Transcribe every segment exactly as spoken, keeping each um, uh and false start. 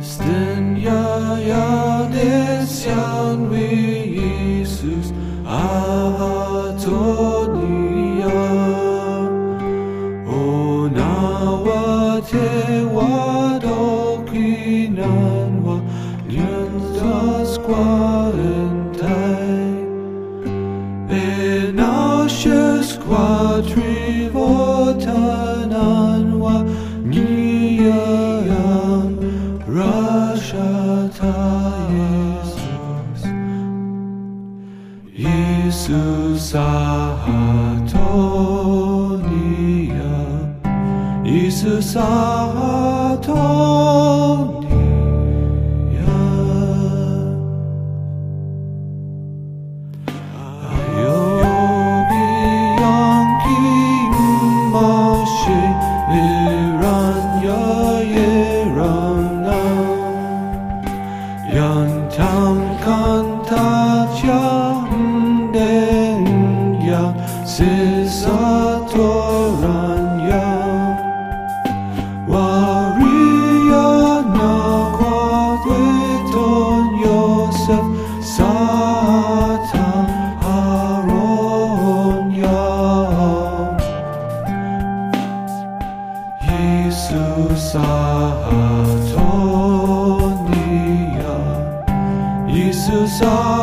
Kristen, ja, ja, des Jan vi Jesus Atonia. O nawa te wadokinan wa lientas quaentai. Enashes quadrivotanan wa niyan Rashata Jesus. Jesus Atonia. Jesus Atonia. Yantam kantatya ndenya sisatoranya Waria na quadweton Yosef Satan Aronya. Jesus Atonia. Jesus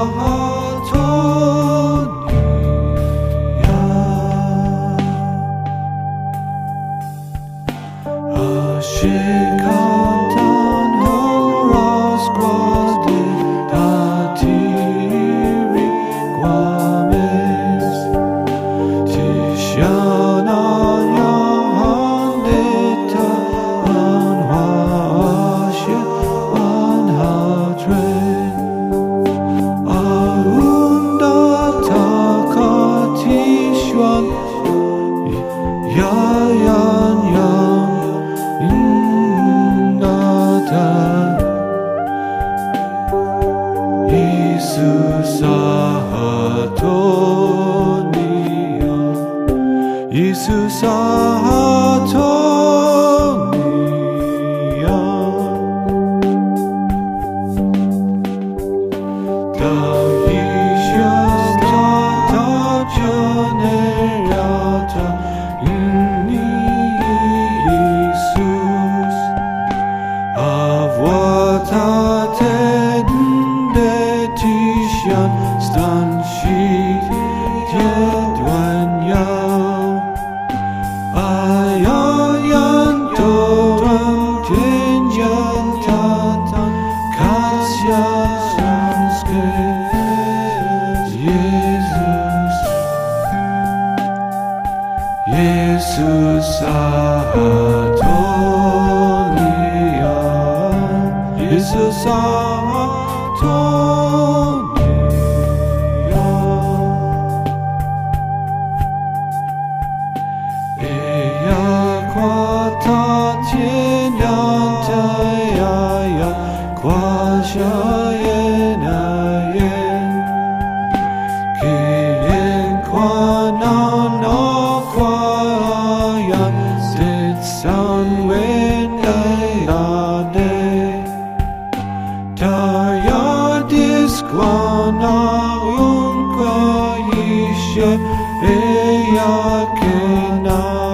Atonia. Ashikatan horas quade datiri quames Tishananya handeta anhashe anhatre Yayan yang innata Jesus Atonia. Jesus Atonia. Thou Yeshua Tata Generata Jesus Avvatate detishan stanshit jedwanya Ayayan toram tenjan tatan kasya sanske Jesus. Jesus Atonia. Jesus Atonia. Eya quatatien yanta ya quashayen ayen Kien quanan no quayan sit san wen ayane Taya disquana unqa yishe eya kena